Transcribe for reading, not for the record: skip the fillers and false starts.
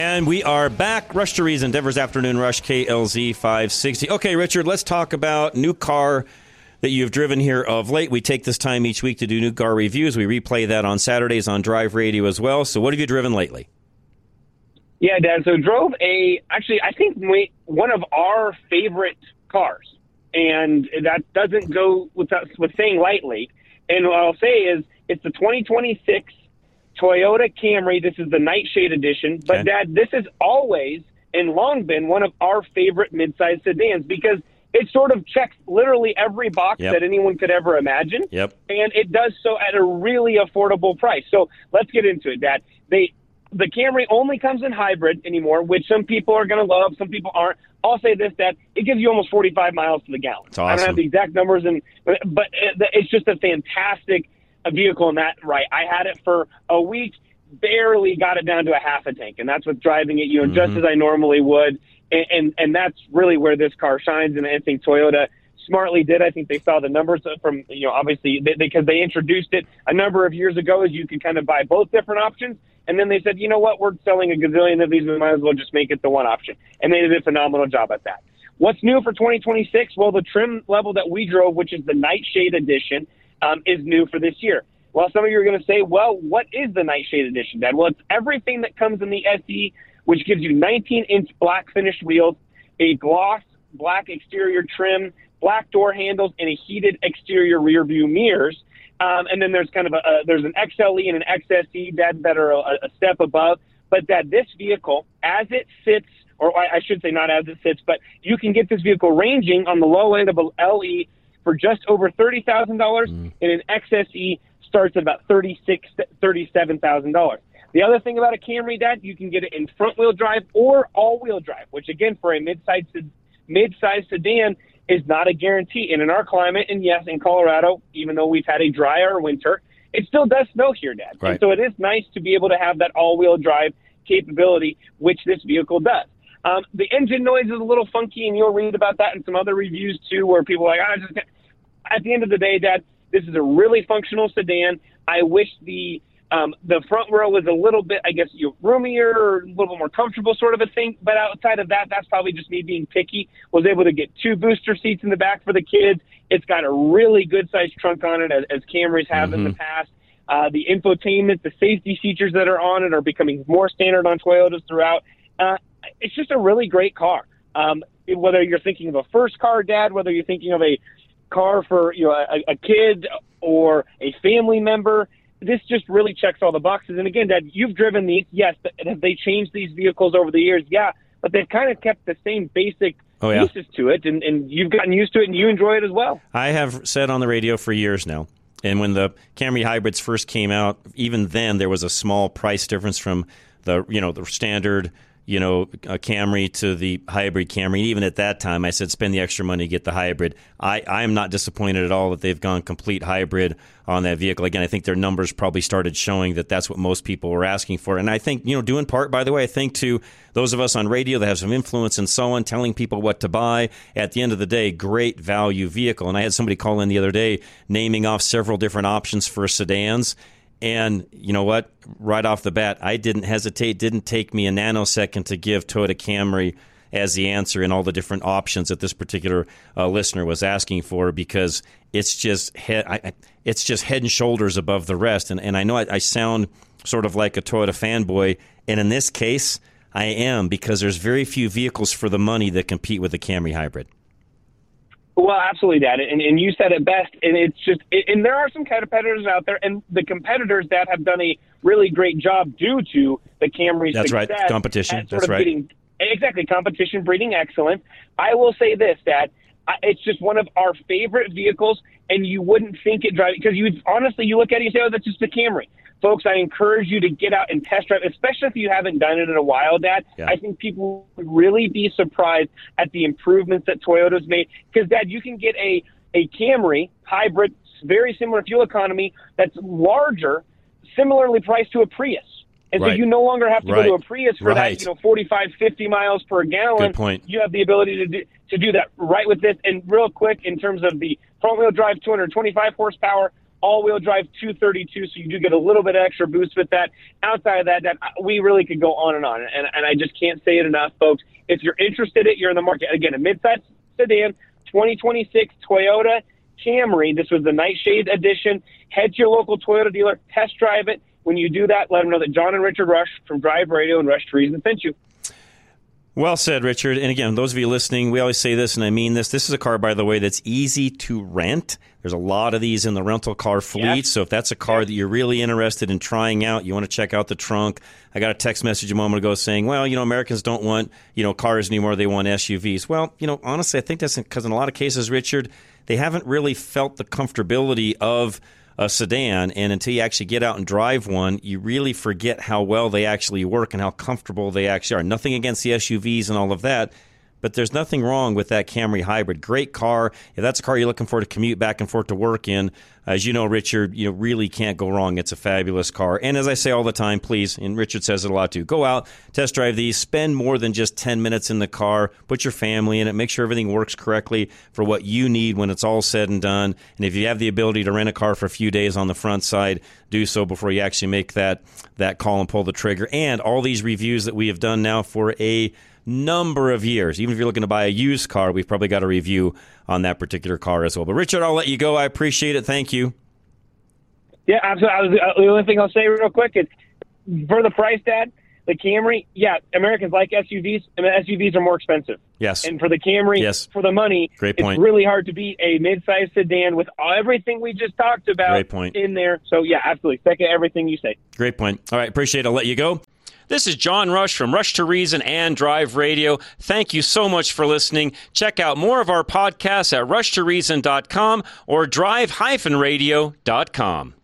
And we are back. Rush to Reason, Denver's Afternoon Rush, KLZ 560. Okay, Richard, let's talk about new car that you've driven here of late. We take this time each week to do new car reviews. We replay that on Saturdays on Drive Radio as well. So what have you driven lately? Yeah, Dad. So drove I think one of our favorite cars. And that doesn't go with saying lightly. And what I'll say is it's the 2026 Toyota Camry. This is the Nightshade Edition. But, okay. Dad, this has always and long been one of our favorite midsize sedans because it sort of checks literally every box that anyone could ever imagine. Yep. And it does so at a really affordable price. So let's get into it, Dad. The Camry only comes in hybrid anymore, which some people are going to love, some people aren't. I'll say this, Dad, it gives you almost 45 miles to the gallon. That's awesome. I don't have the exact numbers, but it's just a fantastic vehicle in that right. I had it for a week, barely got it down to a half a tank, and that's what's driving it, just as I normally would. And that's really where this car shines, and I think Toyota smartly did. I think they saw the numbers from, obviously, because they introduced it a number of years ago as you could kind of buy both different options. And then they said, you know what, we're selling a gazillion of these, we might as well just make it the one option. And they did a phenomenal job at that. What's new for 2026? Well, the trim level that we drove, which is the Nightshade Edition, is new for this year. Well, some of you are going to say, well, what is the Nightshade Edition, Dad? Well, it's everything that comes in the SE, which gives you 19-inch black finished wheels, a gloss black exterior trim, black door handles, and a heated exterior rear view mirrors. And then there's kind of there's an XLE and an XSE that are a step above. But that this vehicle, as it sits, or I should say not as it sits, but you can get this vehicle ranging on the low end of a LE for just over $30,000, and an XSE starts at about $37,000. The other thing about a Camry, Dad, you can get it in front-wheel drive or all-wheel drive, which, again, for a mid-size sedan, is not a guarantee. And in our climate, and yes, in Colorado, even though we've had a drier winter, it still does snow here, Dad. Right. And so it is nice to be able to have that all-wheel drive capability, which this vehicle does. The engine noise is a little funky, and you'll read about that in some other reviews, too, where people are like, at the end of the day, Dad, this is a really functional sedan. I wish the front row was a little bit, I guess, roomier or a little bit more comfortable sort of a thing. But outside of that, that's probably just me being picky. Was able to get 2 booster seats in the back for the kids. It's got a really good-sized trunk on it, as Camrys have in the past. The infotainment, the safety features that are on it are becoming more standard on Toyotas throughout. It's just a really great car. Whether you're thinking of a first car, Dad, whether you're thinking of a car for a kid or a family member, this just really checks all the boxes. And again, Dad, you've driven these. Yes, have they changed these vehicles over the years? Yeah, but they've kind of kept the same basic pieces to it, and you've gotten used to it, and you enjoy it as well. I have said on the radio for years now, and when the Camry hybrids first came out, even then there was a small price difference from the standard Camry to the hybrid Camry. Even at that time, I said, spend the extra money to get the hybrid. I am not disappointed at all that they've gone complete hybrid on that vehicle. Again, I think their numbers probably started showing that that's what most people were asking for. And I think, due in part, by the way, I think to those of us on radio that have some influence and so on, telling people what to buy, at the end of the day, great value vehicle. And I had somebody call in the other day naming off several different options for sedans. And you know what? Right off the bat, I didn't hesitate. Didn't take me a nanosecond to give Toyota Camry as the answer in all the different options that this particular listener was asking for, because it's just head and shoulders above the rest. And I know I sound sort of like a Toyota fanboy, and in this case, I am, because there's very few vehicles for the money that compete with the Camry hybrid. Well, absolutely, Dad, and you said it best. And it's just, and there are some competitors out there, and the competitors that have done a really great job due to the Camry's That's success. Right, competition. That's right. Exactly, competition breeding excellence. I will say this, Dad, it's just one of our favorite vehicles, and you wouldn't think it driving, because you look at it and say, oh, that's just a Camry. Folks, I encourage you to get out and test drive, especially if you haven't done it in a while, Dad. Yeah. I think people would really be surprised at the improvements that Toyota's made. Because, Dad, you can get a Camry hybrid, very similar fuel economy, that's larger, similarly priced to a Prius. And so you no longer have to go to a Prius for that, 45, 50 miles per gallon. Good point. You have the ability to do that right with this. And real quick, in terms of the front-wheel drive, 225 horsepower, all-wheel drive 232, so you do get a little bit of extra boost with that. Outside of that, we really could go on, and I just can't say it enough, folks. If you're interested in it, you're in the market. Again, a midsize sedan, 2026 Toyota Camry. This was the Nightshade edition. Head to your local Toyota dealer, test drive it. When you do that, let them know that John and Richard Rush from Drive Radio and Rush to Reason sent you. Well said, Richard. And again, those of you listening, we always say this, and I mean this. This is a car, by the way, that's easy to rent. There's a lot of these in the rental car fleet. Yes. So if that's a car that you're really interested in trying out, you want to check out the trunk. I got a text message a moment ago saying, well, Americans don't want, cars anymore. They want SUVs. Well, honestly, I think that's because in a lot of cases, Richard, they haven't really felt the comfortability of a sedan, and until you actually get out and drive one, you really forget how well they actually work and how comfortable they actually are. Nothing against the SUVs and all of that, but there's nothing wrong with that Camry Hybrid. Great car. If that's a car you're looking for to commute back and forth to work in, as you know, Richard, you really can't go wrong. It's a fabulous car. And as I say all the time, please, and Richard says it a lot too, go out, test drive these, spend more than just 10 minutes in the car, put your family in it, make sure everything works correctly for what you need when it's all said and done. And if you have the ability to rent a car for a few days on the front side, do so before you actually make that call and pull the trigger. And all these reviews that we have done now for a number of years. Even if you're looking to buy a used car, we've probably got a review on that particular car as well. But Richard, I'll let you go. I appreciate it. Thank you. Yeah, absolutely. The only thing I'll say real quick is for the price, Dad, the Camry, Americans like SUVs, and SUVs are more expensive. Yes. And for the Camry, yes, for the money, great point. It's really hard to beat a midsize sedan with everything we just talked about great point. In there. So, absolutely. Second everything you say. Great point. All right, appreciate it. I'll let you go. This is John Rush from Rush to Reason and Drive Radio. Thank you so much for listening. Check out more of our podcasts at rushtoreason.com or drive-radio.com.